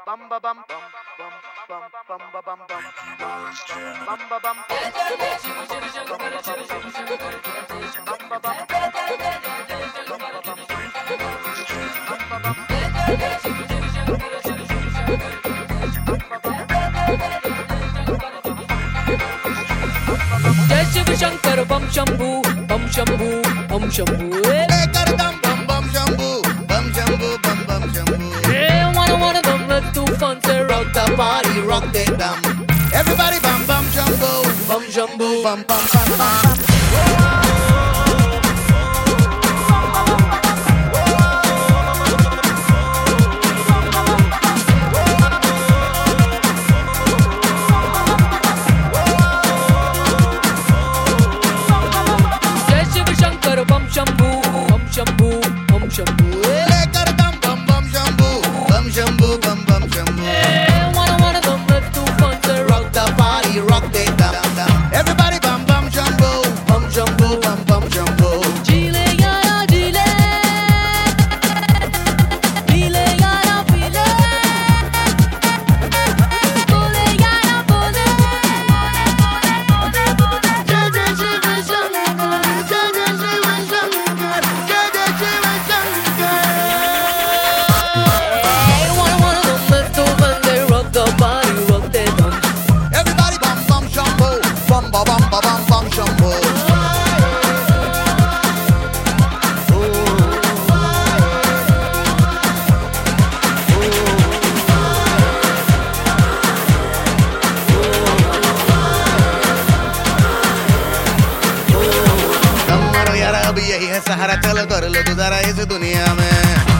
जय शिव शंकर बम शंभू बम शंभू बम शंभू कर दम बम बम शंभू बम शंभू बम बम Shambhu one of them let's do fun to rock the party rock the dum everybody bum bum shamboo bum shamboo bum bum bum bum यही है सहारा चलो कर लो गुजारा इस दुनिया में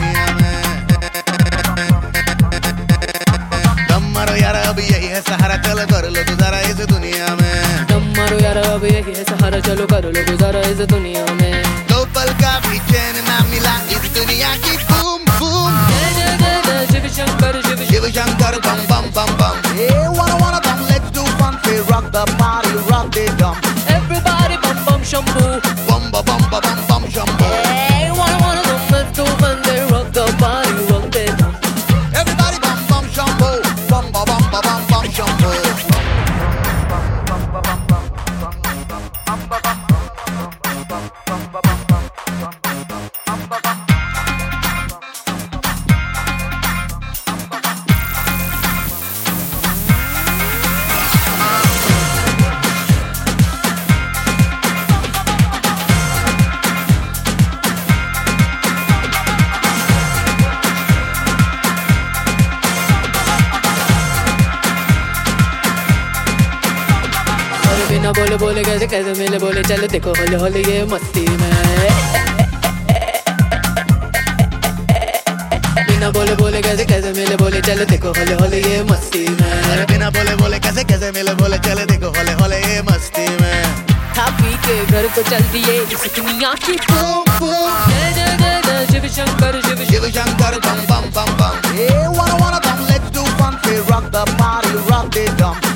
दम मारो यार अब यही है सहारा चलो कर लो गुजारा इस दुनिया में दम मारो यार अब यही है सहारा चलो कर लो गुजारा इस दुनिया में दो पल का भी चैन ना मिला इस दुनिया की बूम बूम शिव शंकर शिव शंकर बम बम बम बम hey wanna bum let's do fun we rock the party rock the dum everybody bum bum shamboo bum bum bum bum bum shamboo hey wanna bum let's do fun they rock the party rock the dum everybody bum bum shamboo bum bum bum bum shamboo बिना बोले बोले कैसे कैसे मिले बोले चलो देखो होले होले ये मस्ती में बिना बोले बोले कैसे कैसे मिले बोले चलो देखो होले होले ये मस्ती में बिना बोले बोले कैसे कैसे मिले बोले चले देखो होले होले ये मस्ती में खा पी के घर को चल दिए इस दुनिया की बूम बूम शिव शंकर शिव शंकर बम बम बम बम hey wanna bum let's do fun we rock the party rock the dum